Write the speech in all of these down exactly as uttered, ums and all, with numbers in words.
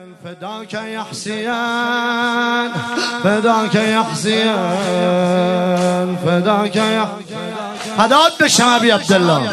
فداك يا حسين فداك يا حسين فداك يا هداد بشم ابي عبد الله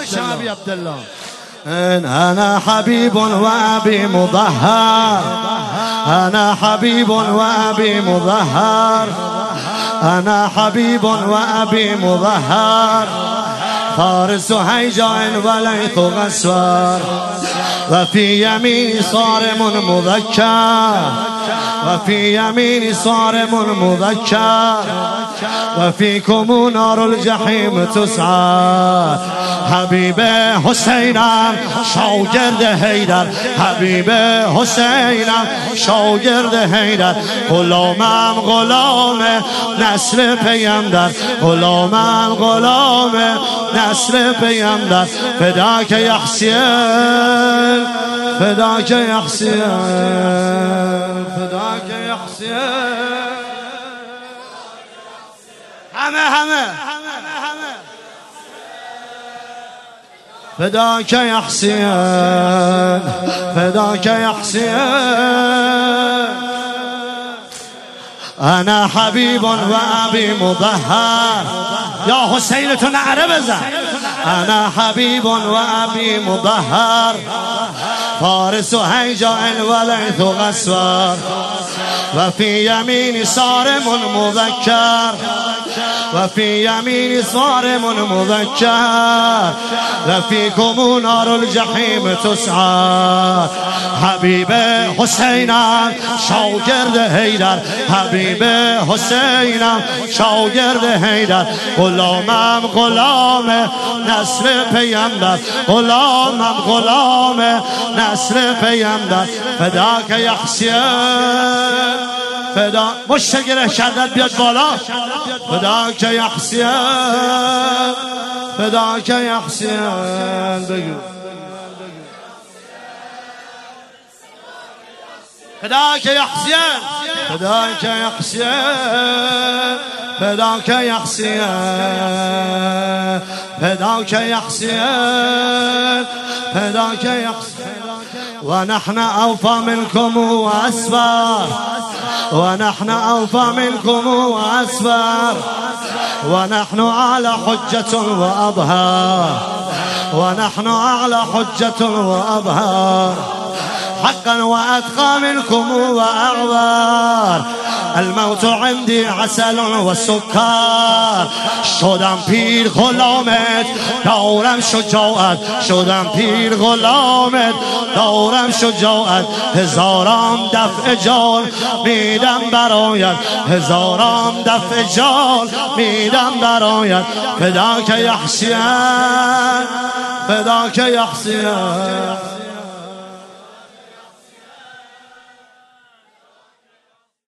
أنا حبيب وأبي مظهر أنا حبيب وأبي مظهر أنا حبيب وأبي مظهر فارس هيجاء وليث غسوار وفي يميني صارم مذكر وفي يميني صارم مذكر وفيكم نار الجحيم تسعى حبيب حسینم شاگرد حیدر حبیب حسینم شاگرد حیدر غلامم غلام نسل پیمبر غلامم غلام نسل پیمبر فداک یا حسین فداک یا حسین فداک یا حسین همه همه فداك يا حسين فداك يا حسين أنا حبيب وأبي مظهر يا حسين تنعرب أنا حبيب وأبي مظهر فارس هيجاء وليث غسوار وفي يميني صارم مذكر وفي يميني صارم مذكر وفيكم نار الجحيم تسعى حبيب حسینم شاگرد حیدر حبیب حسینم شاگرد حیدر غلامم غلام نسل پیمبر غلامم غلام نسل پیمبر فداک یا حسین فدا مشتگره شدت بیاد بالا فداک یا حسین فداک یا حسین بگو فداك يا حسين فداك يا حسين فداك يا حسين فداك يا حسين فداك يا حسين ونحن أوفى منكم وأسفار ونحن أوفى منكم وأسفار ونحن على حجة وأظهار ونحن على حجة وأظهار حقا وأتقى منكم وأعوار الموت عندي عسل وسكر شدم پیر غلامت دارم شجاعت شدم پیر غلامت دارم شجاعت هزاران دفع جان میدم برایت هزاران دفع جان میدم برایت فداک یا حسین فداک یا حسین